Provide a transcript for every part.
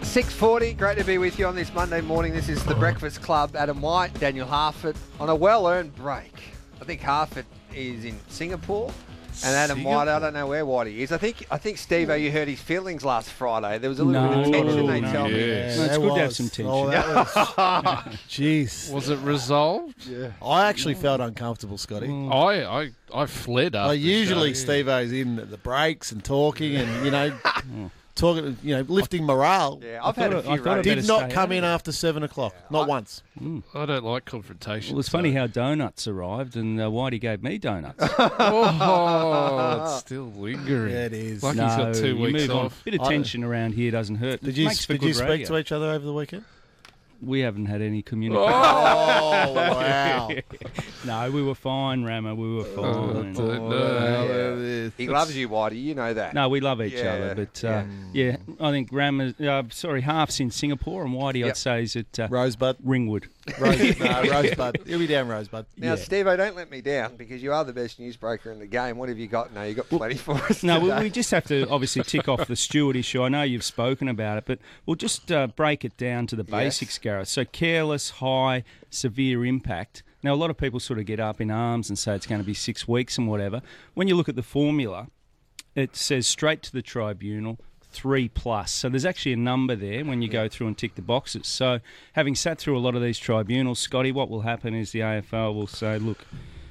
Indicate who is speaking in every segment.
Speaker 1: 6:40, great to be with you on this Monday morning. This is the Breakfast Club. Adam White, Daniel Harford on a well-earned break. I think Harford is in Singapore, and Adam White, I don't know where Whitey is. I think Steve-O, you hurt his feelings last Friday. There was a little bit of tension, they tell me.
Speaker 2: Yes.
Speaker 3: No, it's good to have some tension.
Speaker 2: Oh, that was, jeez.
Speaker 4: Was it resolved?
Speaker 2: Yeah. I actually felt uncomfortable, Scotty.
Speaker 4: I fled up.
Speaker 2: Usually Steve-O's in at the breaks and talking and, talking, lifting morale.
Speaker 1: Yeah, I've had a few
Speaker 3: thought
Speaker 2: Did not come in after 7 o'clock. Not once.
Speaker 4: I don't like confrontation.
Speaker 3: Well, it's funny how donuts arrived, and Whitey gave me donuts.
Speaker 4: It's still lingering.
Speaker 2: Yeah, it is.
Speaker 4: Like he's got 2
Speaker 3: you
Speaker 4: weeks
Speaker 3: move on.
Speaker 4: off.
Speaker 3: Bit of tension around here doesn't hurt.
Speaker 2: Did you
Speaker 3: Makes for
Speaker 2: speak
Speaker 3: good radio.
Speaker 2: to each other over the weekend?
Speaker 3: We haven't had any communication.
Speaker 2: Oh, wow.
Speaker 3: No, we were fine, Rama. We were fine.
Speaker 1: He loves you, Whitey, you know that.
Speaker 3: No, we love each
Speaker 1: Yeah,
Speaker 3: other, but
Speaker 1: yeah.
Speaker 3: I think Rama, Half's in Singapore, and Whitey, I'd say, is at
Speaker 2: Rosebud.
Speaker 3: Ringwood.
Speaker 2: Rosebud. He'll be down Rosebud.
Speaker 1: Now, Steve-O, don't let me down because you are the best newsbreaker in the game. What have you got? No, you got plenty for us
Speaker 3: No,
Speaker 1: today.
Speaker 3: we just have to obviously tick off the Stewart issue. I know you've spoken about it, but we'll just break it down to the basics, Gareth. So careless, high, severe impact. Now, a lot of people sort of get up in arms and say it's going to be 6 weeks and whatever. When you look at the formula, it says straight to the tribunal, 3+. So there's actually a number there when you go through and tick the boxes. So having sat through a lot of these tribunals, Scotty, what will happen is the AFL will say, look,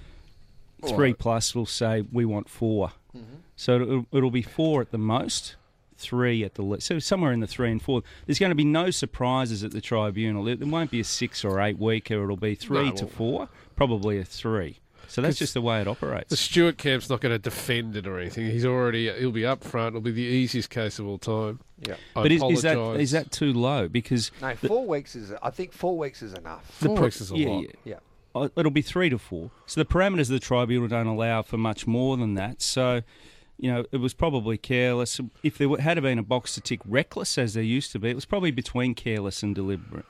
Speaker 3: 3+ will say we want 4. So it'll be 4 at the most, 3 at the least. So somewhere in the 3 and 4. There's going to be no surprises at the tribunal. There won't be a 6 or 8 weeker. It'll be 3 to 4, probably a 3. So that's just the way it operates.
Speaker 4: The Stewart camp's not going to defend it or anything. He'll be up front. It'll be the easiest case of all time.
Speaker 1: Yeah.
Speaker 3: But is that too low? Because
Speaker 1: No, 4 weeks is. I think 4 weeks is enough.
Speaker 4: 4 weeks is a lot.
Speaker 1: Yeah.
Speaker 3: It'll be 3 to 4. So the parameters of the tribunal don't allow for much more than that. So, it was probably careless. If there had been a box to tick reckless, as there used to be, it was probably between careless and deliberate.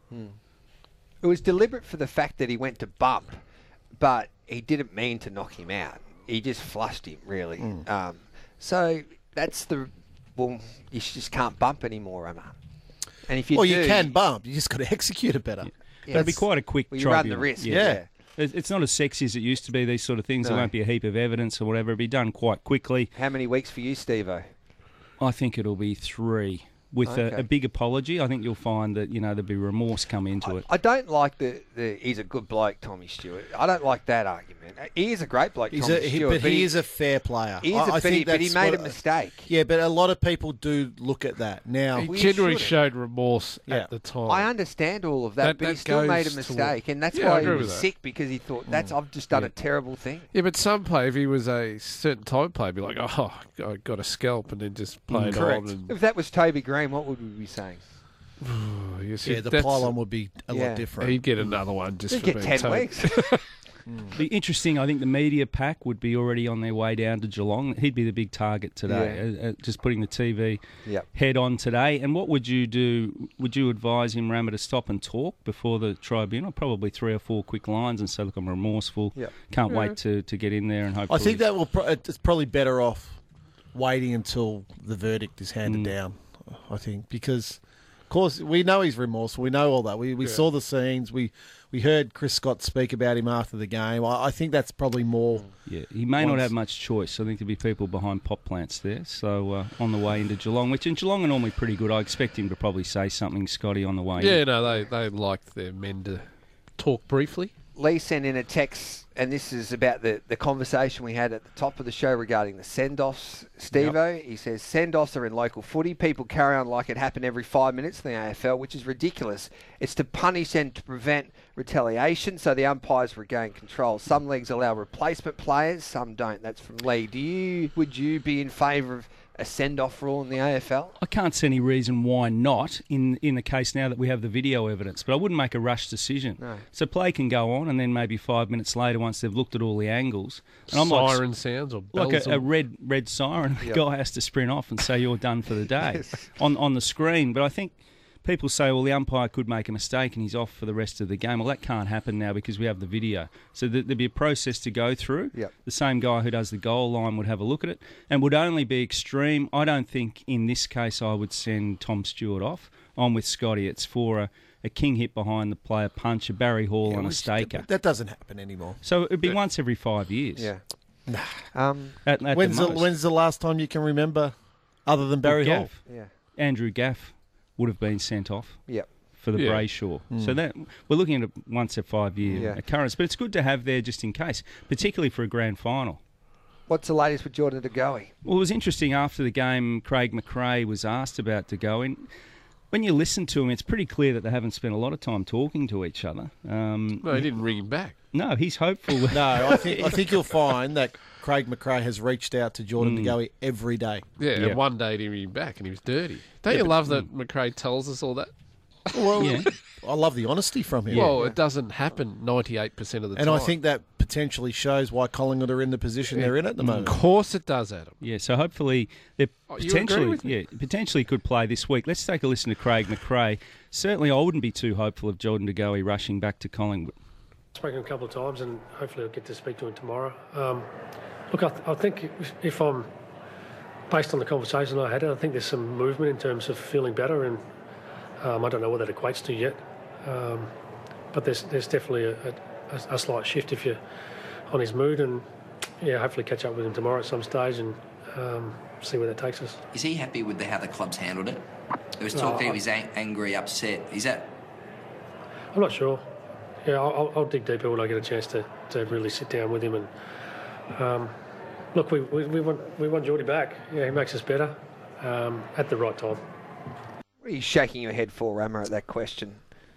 Speaker 1: It was deliberate for the fact that he went to bump, but he didn't mean to knock him out. He just flushed him, really. So that's you just can't bump anymore, Emma. And if you
Speaker 2: you can bump. You just got to execute it better.
Speaker 3: Yeah. It'll be quite a quick
Speaker 1: you
Speaker 3: tribunal.
Speaker 1: run the risk.
Speaker 2: Yeah.
Speaker 3: It's not as sexy as it used to be, these sort of things.
Speaker 1: No.
Speaker 3: There won't be a heap of evidence or whatever. It'll be done quite quickly.
Speaker 1: How many weeks for you, Steve-O?
Speaker 3: I think it'll be 3. With a big apology, I think you'll find that, there'll be remorse come into it.
Speaker 1: I don't like he's a good bloke, Tommy Stewart. I don't like that argument. He is a great bloke, Tommy Stewart.
Speaker 2: But he is a fair player.
Speaker 1: He is but he made a mistake.
Speaker 2: Yeah, but a lot of people do look at that now.
Speaker 4: He generally showed remorse at the time.
Speaker 1: I understand all of that, but he still made a mistake, and that's
Speaker 4: I
Speaker 1: why he
Speaker 4: agree
Speaker 1: was
Speaker 4: with that.
Speaker 1: sick, because he thought, I've just done a terrible thing.
Speaker 4: Yeah, but some play, if he was a certain type of player, be like, I got a scalp, and then just play it
Speaker 2: Correct.
Speaker 4: on. And,
Speaker 1: If that was Toby Green, what would we be saying?
Speaker 2: The pylon would be a lot different.
Speaker 4: He'd get another one just
Speaker 1: He'd
Speaker 4: for
Speaker 1: get
Speaker 4: being
Speaker 1: 10
Speaker 4: Toby.
Speaker 1: weeks.
Speaker 3: Be interesting. I think the media pack would be already on their way down to Geelong. He'd be the big target today. Just putting the TV head on today. And what would you do? Would you advise him, Rama, to stop and talk before the tribunal? Probably 3 or 4 quick lines and say, look, I'm remorseful. Can't wait to get in there and hopefully...
Speaker 2: I think that it's probably better off waiting until the verdict is handed down, I think, because... Of course, we know he's remorseful. We know all that. We saw the scenes. We heard Chris Scott speak about him after the game. I think that's probably more...
Speaker 3: Yeah, he may not have much choice. I think there'll be people behind pop plants there. So on the way into Geelong, and Geelong are normally pretty good. I expect him to probably say something, Scotty, on the way in.
Speaker 4: Yeah, no, they like their men to talk briefly.
Speaker 1: Lee sent in a text, and this is about the conversation we had at the top of the show regarding the send-offs, Steve-O. He says, send-offs are in local footy. People carry on like it happened every 5 minutes in the AFL, which is ridiculous. It's to punish and to prevent retaliation, so the umpires regain control. Some leagues allow replacement players, some don't. That's from Lee. Would you be in favour of a send-off rule in the AFL?
Speaker 3: I can't see any reason why not in the case now that we have the video evidence, but I wouldn't make a rush decision.
Speaker 1: No.
Speaker 3: So play can go on, and then maybe 5 minutes later, once they've looked at all the angles, and I'm
Speaker 4: siren sounds or bells
Speaker 3: like a red siren, the guy has to sprint off and say you're done for the day on the screen. But I think people say, well, the umpire could make a mistake and he's off for the rest of the game. Well, that can't happen now because we have the video. So there'd be a process to go through.
Speaker 1: Yep.
Speaker 3: The same guy who does the goal line would have a look at it and would only be extreme. I don't think in this case I would send Tom Stewart off. I'm with Scotty. It's for a king hit behind the play, a punch, a Barry Hall and a staker.
Speaker 2: That doesn't happen anymore.
Speaker 3: So it'd be once every 5 years.
Speaker 1: Yeah.
Speaker 3: At
Speaker 2: When's
Speaker 3: the most.
Speaker 2: when's the last time you can remember, other than Barry Hall?
Speaker 3: Gaff.
Speaker 1: Yeah.
Speaker 3: Andrew Gaff would have been sent off.
Speaker 1: Yep.
Speaker 3: For the
Speaker 4: Yeah.
Speaker 3: Brayshaw. So that we're looking at a once a 5 year
Speaker 1: Yeah.
Speaker 3: occurrence, but it's good to have there just in case, particularly for a grand final.
Speaker 1: What's the latest with Jordan De Goey?
Speaker 3: Well, it was interesting after the game. Craig McRae was asked about De Goey. When you listen to him, it's pretty clear that they haven't spent a lot of time talking to each other.
Speaker 4: No, he didn't ring him back.
Speaker 3: No, he's hopeful.
Speaker 2: No, I think you'll find that Craig McRae has reached out to Jordan De Goey every day.
Speaker 4: Yeah,
Speaker 3: Yeah.
Speaker 4: and one day he didn't ring him back and he was dirty. Don't you love that McRae tells us all that?
Speaker 2: Well,
Speaker 3: Yeah.
Speaker 2: I love the honesty from him.
Speaker 4: Well, it doesn't happen 98% of the
Speaker 2: and
Speaker 4: time.
Speaker 2: I think that potentially shows why Collingwood are in the position they're in at the moment.
Speaker 4: Of course it does, Adam.
Speaker 3: Yeah, so hopefully they
Speaker 4: you agree with me?
Speaker 3: potentially could play this week. Let's take a listen to Craig McRae. Certainly, I wouldn't be too hopeful of Jordan De Goey rushing back to Collingwood.
Speaker 5: Spoken a couple of times, and hopefully I'll get to speak to him tomorrow. Look, I think if I'm based on the conversation I had, I think there's some movement in terms of feeling better, and I don't know what that equates to yet. But there's definitely a slight shift if you're on his mood, and yeah, hopefully catch up with him tomorrow at some stage and see where that takes us.
Speaker 6: Is he happy with how the club's handled it? There was talk that he was angry, upset. Is that?
Speaker 5: I'm not sure. Yeah, I'll dig deeper when I get a chance to really sit down with him. And look, we want Geordie back. Yeah, he makes us better at the right time.
Speaker 1: What are you shaking your head for, Rammer, at that question?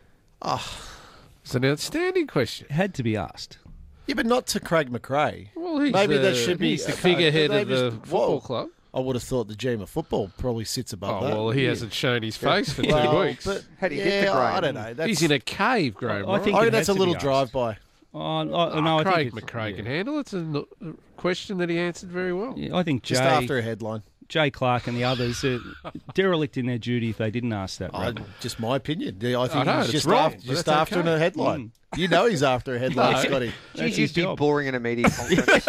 Speaker 4: It's an outstanding question.
Speaker 3: It had to be asked.
Speaker 2: Yeah, but not to Craig McRae.
Speaker 4: Well, he's
Speaker 2: Maybe
Speaker 4: the,
Speaker 2: that should be
Speaker 4: he's the figurehead of the football club.
Speaker 2: I would have thought the GM of football probably sits above that.
Speaker 4: Well, he hasn't shown his face for 2
Speaker 2: Well,
Speaker 4: weeks.
Speaker 2: But
Speaker 1: How do you get the Graham?
Speaker 2: I don't know. That's,
Speaker 4: He's in a cave, Graham.
Speaker 3: I think
Speaker 2: I
Speaker 3: it
Speaker 2: think that's
Speaker 3: has
Speaker 2: a
Speaker 3: to
Speaker 2: little
Speaker 3: be asked.
Speaker 2: drive-by.
Speaker 3: No, I
Speaker 4: Craig
Speaker 3: think
Speaker 4: McRae can handle it. It's a question that he answered very well.
Speaker 3: Yeah, I think
Speaker 2: Just
Speaker 3: Jay,
Speaker 2: after a headline.
Speaker 3: Jay Clark and the others are derelict in their duty if they didn't ask that. Right?
Speaker 2: Just my opinion. I think
Speaker 4: know,
Speaker 2: he's
Speaker 4: it's
Speaker 2: just
Speaker 4: wrong,
Speaker 2: after,
Speaker 4: but
Speaker 2: just
Speaker 4: that's
Speaker 2: after
Speaker 4: okay.
Speaker 2: a headline. You know he's after a headline,
Speaker 3: No.
Speaker 2: Scotty.
Speaker 3: That's
Speaker 1: Geez,
Speaker 3: his
Speaker 1: you'd be
Speaker 3: job.
Speaker 1: boring in a media conference.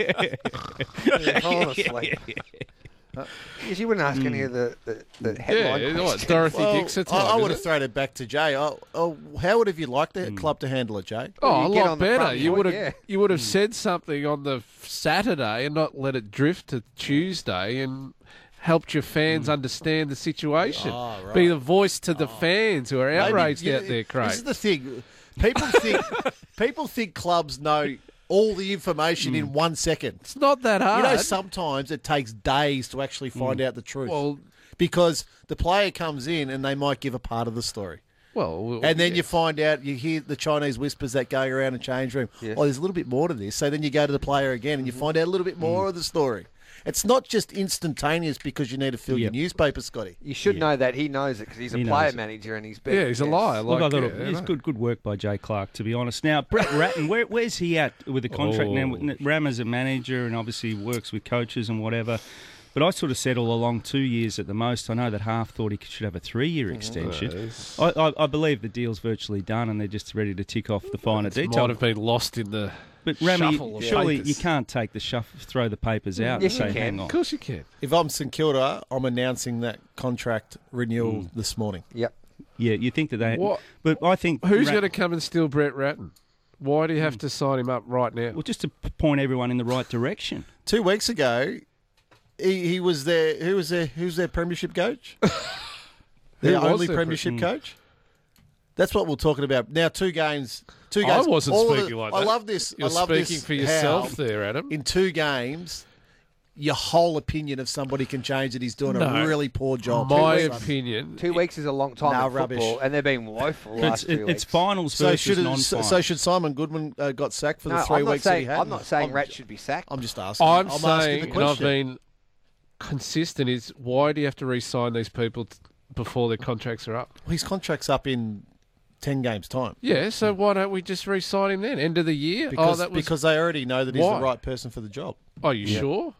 Speaker 1: Yeah, honestly. Yes, you wouldn't ask any of the headline
Speaker 4: Yeah,
Speaker 1: questions.
Speaker 4: what, Dorothy
Speaker 2: Well,
Speaker 4: Dixon
Speaker 2: I
Speaker 4: time,
Speaker 2: would
Speaker 4: is
Speaker 2: have
Speaker 4: it?
Speaker 2: thrown it back to Jay. How would have you liked the club to handle it, Jay?
Speaker 4: Oh, a
Speaker 1: You get
Speaker 4: lot
Speaker 1: on the
Speaker 4: better.
Speaker 1: front
Speaker 4: You
Speaker 1: foot,
Speaker 4: would have
Speaker 1: yeah.
Speaker 4: you would have said something on the Saturday and not let it drift to Tuesday and helped your fans understand the situation.
Speaker 2: Oh, right.
Speaker 4: Be the voice to the fans who are
Speaker 2: Maybe
Speaker 4: outraged
Speaker 2: you-
Speaker 4: out there, Craig.
Speaker 2: This is the thing. People think clubs know all the information in 1 second.
Speaker 4: It's not that
Speaker 2: You
Speaker 4: hard.
Speaker 2: know, sometimes it takes days to actually find out the truth.
Speaker 4: Well,
Speaker 2: because the player comes in and they might give a part of the story. And then
Speaker 4: yeah.
Speaker 2: you find out, you hear the Chinese whispers that going around the change room.
Speaker 1: Yes.
Speaker 2: Oh, there's a little bit more to this. So then you go to the player again and you find out a little bit more of the story. It's not just instantaneous because you need to fill your newspaper, Scotty.
Speaker 1: You should know that. He knows it because he's a
Speaker 3: He
Speaker 1: player
Speaker 3: knows it.
Speaker 1: manager and he's
Speaker 4: Yeah, he's a liar.
Speaker 3: Look, I
Speaker 4: Like,
Speaker 3: thought
Speaker 4: yeah,
Speaker 3: it's
Speaker 4: I know.
Speaker 3: good work by Jay Clark, to be honest. Now, Brett Ratton, where's he at with the contract now? Ram as a manager and obviously works with coaches and whatever. But I sort of said all along 2 years at the most. I know that half thought he should have a 3-year extension. I believe the deal's virtually done and they're just ready to tick off the finer
Speaker 4: Might
Speaker 3: detail.
Speaker 4: have been lost in the
Speaker 3: But Rami,
Speaker 4: shuffle of
Speaker 3: surely
Speaker 4: papers.
Speaker 3: you can't take the throw the papers out
Speaker 1: Yes,
Speaker 3: and
Speaker 1: you
Speaker 3: say,
Speaker 1: can.
Speaker 3: hang on.
Speaker 4: Of course you can.
Speaker 2: If I'm St Kilda, I'm announcing that contract renewal this morning.
Speaker 1: Yep.
Speaker 3: Yeah, you think that they...
Speaker 4: What?
Speaker 3: But I think...
Speaker 4: Who's going to come and steal Brett Ratton? Why do you have to sign him up right now?
Speaker 3: Well, just to point everyone in the right direction.
Speaker 2: 2 weeks ago, he was there. Who's their premiership coach? Their
Speaker 4: was
Speaker 2: only
Speaker 4: their
Speaker 2: premiership coach. That's what we're talking about now. Two games.
Speaker 4: I wasn't
Speaker 2: all of
Speaker 4: speaking like
Speaker 2: I
Speaker 4: that.
Speaker 2: love this.
Speaker 4: You're
Speaker 2: I love
Speaker 4: speaking
Speaker 2: this
Speaker 4: for yourself
Speaker 2: how
Speaker 4: there, Adam.
Speaker 2: In 2 games, your whole opinion of somebody can change. That he's doing
Speaker 4: No.
Speaker 2: a really poor job.
Speaker 4: My
Speaker 2: 2 weeks.
Speaker 4: opinion.
Speaker 1: 2 weeks is a long time
Speaker 2: Nah,
Speaker 1: in
Speaker 2: rubbish.
Speaker 1: football, and they've been woeful the last 2 weeks.
Speaker 3: It's finals
Speaker 2: So
Speaker 3: versus non-finals.
Speaker 2: should Simon Goodwin got sacked for the
Speaker 1: No,
Speaker 2: 3
Speaker 1: I'm not
Speaker 2: weeks that he
Speaker 1: saying,
Speaker 2: had?
Speaker 1: I'm not saying Rat should be sacked.
Speaker 2: I'm just asking.
Speaker 4: I'm
Speaker 2: asking
Speaker 4: saying,
Speaker 2: the
Speaker 4: and I've
Speaker 2: question.
Speaker 4: been consistent, is why do you have to re-sign these people before their contracts are up?
Speaker 2: His contract's up in 10 games' time.
Speaker 4: Yeah, so why don't we just re-sign him then? End of the year?
Speaker 2: Because,
Speaker 4: that was.
Speaker 2: because they already know that he's
Speaker 4: Why?
Speaker 2: the right person for the job.
Speaker 4: Are you sure?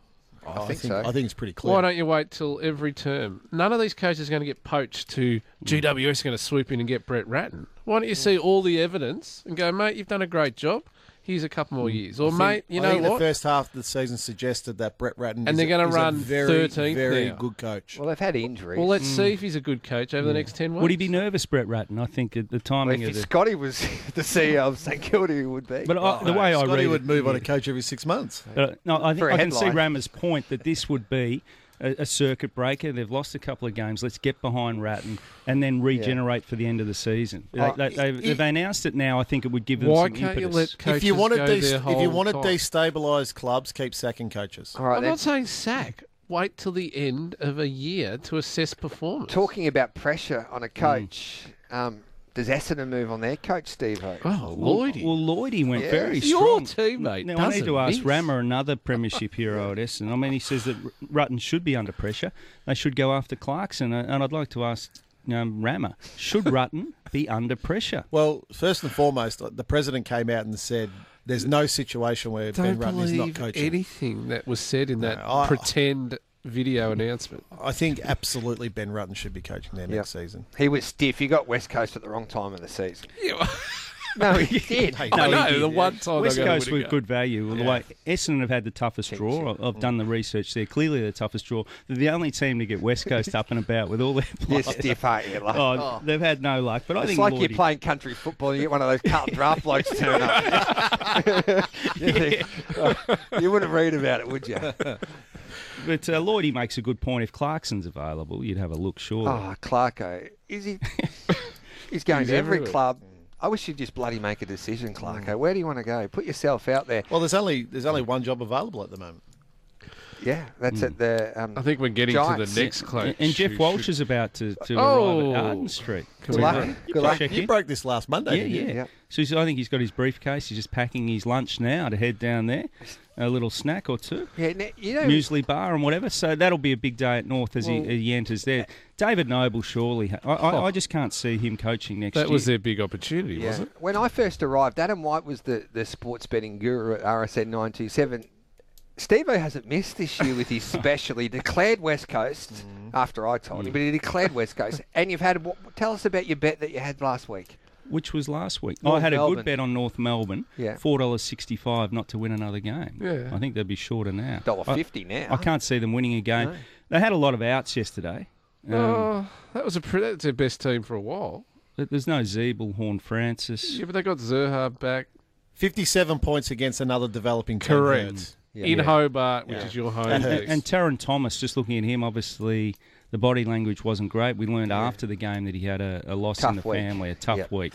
Speaker 1: I think so.
Speaker 2: I think it's pretty clear.
Speaker 4: Why don't you wait till every term? None of these coaches are going to get poached to GWS is going to swoop in and get Brett Ratton. Why don't you see all the evidence and go, mate, you've done a great job. Here's a couple more years. Or, mate, you
Speaker 2: I
Speaker 4: know
Speaker 2: think
Speaker 4: what?
Speaker 2: the first half of the season suggested that Brett Ratton
Speaker 4: And they're
Speaker 2: going to
Speaker 4: run
Speaker 2: a very,
Speaker 4: 13th
Speaker 2: very
Speaker 4: now.
Speaker 2: good coach.
Speaker 1: Well, they've had injuries.
Speaker 4: Well, let's see if he's a good coach over the next 10 weeks.
Speaker 3: Would he be nervous, Brett Ratton? I think at the timing
Speaker 1: if
Speaker 3: of the...
Speaker 1: Scotty was the CEO of St Kilda, he would be.
Speaker 3: But the way I
Speaker 2: Scotty
Speaker 3: read
Speaker 2: would
Speaker 3: it,
Speaker 2: move on a coach every 6 months.
Speaker 3: no, I think
Speaker 1: For a
Speaker 3: I can see
Speaker 1: headline.
Speaker 3: Rama's point that this would be a circuit breaker. They've lost a couple of games. Let's get behind Ratton and then regenerate for the end of the season. They've announced it now. I think it would give them
Speaker 4: Why
Speaker 3: some
Speaker 4: can't you
Speaker 3: impetus.
Speaker 4: let coaches
Speaker 2: If you want to
Speaker 4: go their whole time?
Speaker 2: destabilise clubs, keep sacking coaches.
Speaker 1: All right,
Speaker 4: I'm
Speaker 1: then.
Speaker 4: not saying sack. Wait till the end of a year to assess performance.
Speaker 1: Talking about pressure on a coach, does Essendon move on their coach, Steve-O?
Speaker 4: Oh,
Speaker 3: Well,
Speaker 4: Lloydie.
Speaker 3: Lloydie went
Speaker 1: Yeah.
Speaker 3: very
Speaker 4: Your
Speaker 3: strong.
Speaker 4: teammate
Speaker 3: Now, I need to
Speaker 4: doesn't
Speaker 3: ask
Speaker 4: miss.
Speaker 3: Rama, another premiership hero at Essendon. I mean, he says that Rutten should be under pressure. They should go after Clarkson. And I'd like to ask Rama, should Rutten be under pressure?
Speaker 2: Well, first and foremost, the president came out and said there's no situation where Ben
Speaker 4: Don't
Speaker 2: Rutten is not
Speaker 4: believe
Speaker 2: coaching.
Speaker 4: anything that was said in that
Speaker 2: I-
Speaker 4: pretend video announcement.
Speaker 2: I think absolutely Ben Rutten should be coaching there next season.
Speaker 1: He was stiff. He got West Coast at the wrong time of the season. No, he did.
Speaker 2: Hey,
Speaker 4: I
Speaker 3: he
Speaker 4: know,
Speaker 3: did.
Speaker 4: the one time
Speaker 3: West
Speaker 4: they're gonna
Speaker 3: Coast
Speaker 4: win
Speaker 3: with
Speaker 4: a
Speaker 3: good value. Well, the way Essendon have had the toughest draw. I've done the research there. Clearly the toughest draw. They're the only team to get West Coast up and about with all their
Speaker 1: You're
Speaker 3: players.
Speaker 1: stiff, aren't you? Like,
Speaker 3: Oh, they've had no luck. But I
Speaker 1: it's
Speaker 3: think
Speaker 1: like
Speaker 3: Lloydie,
Speaker 1: you're playing country football and you get one of those Carlton draft blokes turn up. You think, you wouldn't read about it, would you?
Speaker 3: But Lloydie makes a good point. If Clarkson's available, you'd have a look, surely.
Speaker 1: Oh, Clarko. Is he? He's going
Speaker 4: He's
Speaker 1: to every
Speaker 4: everywhere.
Speaker 1: club. I wish you'd just bloody make a decision, Clarko. Where do you want to go? Put yourself out there.
Speaker 2: Well, there's only one job available at the moment.
Speaker 1: Yeah, that's at the.
Speaker 4: I think we're getting
Speaker 1: Giants.
Speaker 4: to the next coach.
Speaker 3: And Jeff
Speaker 4: who
Speaker 3: Walsh
Speaker 4: should-
Speaker 3: is about to
Speaker 4: Oh.
Speaker 3: arrive at Arden Street.
Speaker 1: Good luck. Good luck.
Speaker 3: Check
Speaker 2: You
Speaker 3: in.
Speaker 2: broke this last Monday,
Speaker 3: Yeah,
Speaker 2: didn't you?
Speaker 3: yeah.
Speaker 1: Yep.
Speaker 3: So I think he's got his briefcase. He's just packing his lunch now to head down there. A little snack or two.
Speaker 1: Yeah, you know.
Speaker 3: Muesli bar and whatever. So that'll be a big day at North as he enters there. David Noble, surely. I just can't see him coaching next year.
Speaker 4: That was their big opportunity,
Speaker 1: Yeah.
Speaker 4: wasn't it?
Speaker 1: When I first arrived, Adam White was the sports betting guru at RSN 927. Steve-O hasn't missed this year with his special. He declared West Coast after I told him, but he declared West Coast. And you've had, tell us about your bet that you had last week.
Speaker 3: Which was last week.
Speaker 1: North
Speaker 3: I had a
Speaker 1: Melbourne.
Speaker 3: good bet on North Melbourne.
Speaker 1: Yeah.
Speaker 3: $4.65 not to win another game.
Speaker 4: Yeah.
Speaker 3: I think they'd be shorter now.
Speaker 1: $1.50 now.
Speaker 3: I can't see them winning a game.
Speaker 1: No.
Speaker 3: They had a lot of outs yesterday.
Speaker 4: Oh, that's their best team for a while.
Speaker 3: There's no Zeeble, Horn-Francis.
Speaker 4: Yeah, but they got Zerha back
Speaker 2: 57 points against another developing team.
Speaker 4: Correct.
Speaker 2: Hurts.
Speaker 4: in Hobart, which is your home
Speaker 3: And,
Speaker 4: base.
Speaker 3: and Taron Thomas, just looking at him, obviously the body language wasn't great. We learned after the game that he had a loss in
Speaker 1: Tough
Speaker 3: the
Speaker 1: week.
Speaker 3: family, a tough
Speaker 1: Yep.
Speaker 3: week.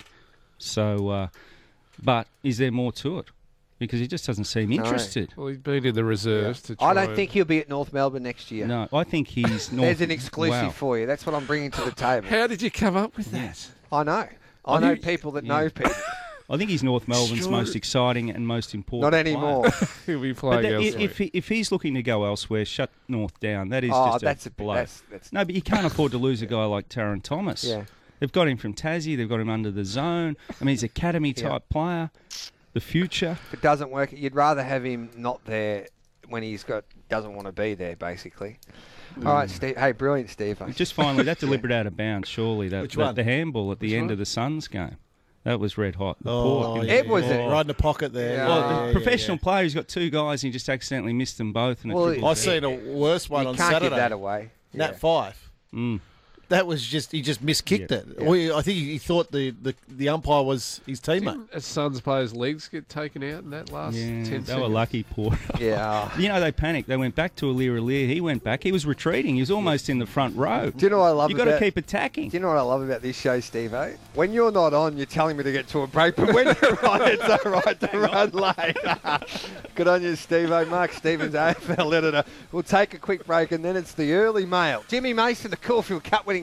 Speaker 3: So, but is there more to it? Because he just doesn't seem interested.
Speaker 4: Well, he's been in the reserves to try
Speaker 1: I don't
Speaker 4: and-
Speaker 1: think he'll be at North Melbourne next year.
Speaker 3: No, I think he's North.
Speaker 1: There's an exclusive
Speaker 3: Wow.
Speaker 1: for you. That's what I'm bringing to the table.
Speaker 4: How did you come up with that?
Speaker 1: I know. I know people that know people.
Speaker 3: I think he's North Melbourne's
Speaker 4: Sure.
Speaker 3: most exciting and most important.
Speaker 1: Not anymore.
Speaker 3: player.
Speaker 4: He'll be
Speaker 3: But
Speaker 4: playing
Speaker 3: that,
Speaker 4: elsewhere.
Speaker 3: if he's looking to go elsewhere, shut North down. That is
Speaker 1: Oh,
Speaker 3: just
Speaker 1: that's
Speaker 3: a
Speaker 1: a
Speaker 3: blow.
Speaker 1: that's
Speaker 3: No, but you can't afford to lose a guy like Taron Thomas.
Speaker 1: Yeah.
Speaker 3: They've got him from Tassie. They've got him under the zone. I mean, he's academy type player. The future.
Speaker 1: If it doesn't work, you'd rather have him not there when doesn't want to be there, basically. All right, Steve. Hey, brilliant, Steve.
Speaker 3: Just finally, that deliberate out of bounds. Surely
Speaker 2: Which one?
Speaker 3: the handball at the end
Speaker 4: one?
Speaker 3: of the Suns game. That was red hot. The
Speaker 2: Oh,
Speaker 3: pork.
Speaker 2: yeah,
Speaker 1: It was
Speaker 2: yeah.
Speaker 1: it.
Speaker 2: Right in the pocket there.
Speaker 1: Yeah.
Speaker 3: Well,
Speaker 1: Oh,
Speaker 3: the professional player, he's got two guys and he just accidentally missed them both. And
Speaker 1: Well,
Speaker 2: I seen a worse one
Speaker 1: You
Speaker 2: on
Speaker 1: can't
Speaker 2: Saturday.
Speaker 1: give that away.
Speaker 2: Nat
Speaker 1: Yeah.
Speaker 2: 5.
Speaker 3: Mm.
Speaker 2: That was just he just miskicked it. I think he thought the umpire was his teammate.
Speaker 4: Didn't a Suns player's legs get taken out in that last 10
Speaker 3: Yeah,
Speaker 4: seconds?
Speaker 3: they were lucky, poor.
Speaker 1: Yeah.
Speaker 3: You know, they panicked. They went back to Alir. He went back. He was retreating. He was almost in the front row.
Speaker 1: Do you know what I love
Speaker 3: You got to
Speaker 1: about?
Speaker 3: keep attacking.
Speaker 1: Do you know what I love about this show, Steve-O? When you're not on, you're telling me to get to a break, but when you're on, it's all right to run late. Good on you, Steve-O. Mark Stevens, AFL editor. We'll take a quick break, and then it's the early mail. Jimmy Mason, the Caulfield Cup winning